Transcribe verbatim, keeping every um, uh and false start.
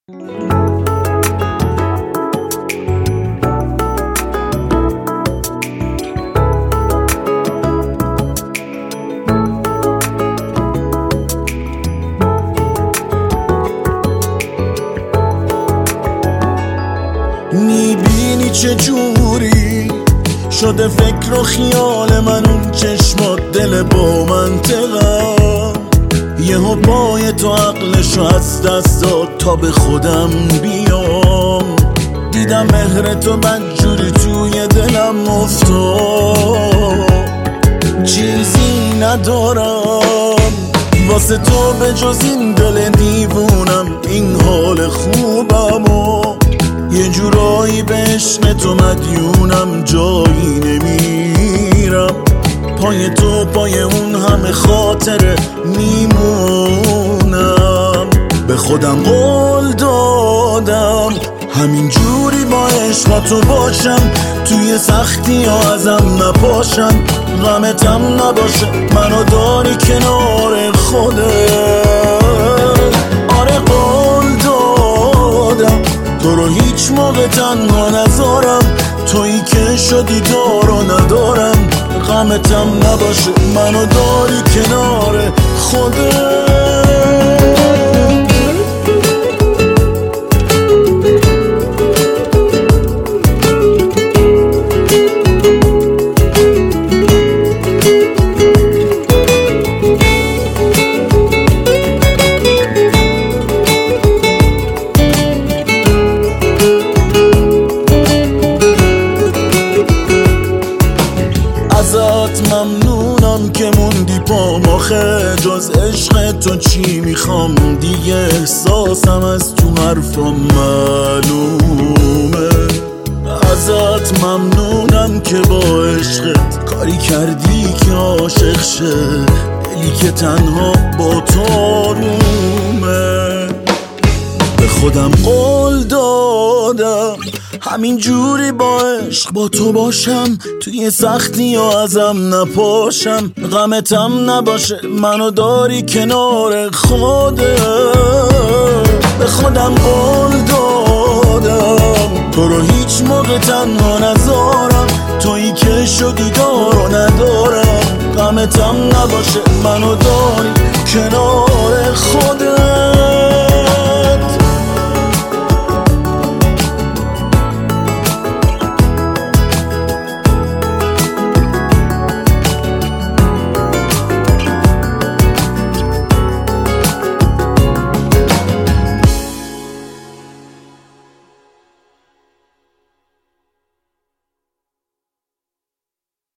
میبینی چه جوری شده فکر و خیال من، اون چشمات دل با منطقم، یهو پای تو عقلشو از دست داد تا به خودم بیام. دیدم مهر تو بدجوری توی دلم افتاد، چیزی ندارم واسه تو به جز این دل دیوونم، این حال خوبم و یه جورایی به عشق تو مدیونم، جایی نمیرم پای تو، پای اون همه خاطره میمونم. به خودم قول دادم همین جوری با عشق تو باشم، توی سختی ها ازم نپاشم، غمتم نباشه منو داری کنار خودت. آره قول دادم تو رو هیچ موقع تنها نذارم، تویی که شدی دارو ندارم، غمتم نباشه منو داری کنار خودت. ازت ممنونم که موندی پام، آخه جز عشق تو چی میخوام دیگه، احساسم از تو حرفم معلومه. ازت ممنونم که با عشقت کاری کردی که عاشق شه، دلی که تنها با تو آرومه. به خودم قول دادم همین جوری با عشق با تو باشم، توی سختی ها ازم نپاشم، غمتم نباشه منو داری کنار خودت. به خودم قول دادم تو رو هیچ موقع تنها نذارم، تویی که شدی دارو ندارم، غمتم نباشه منو داری کنار خودت.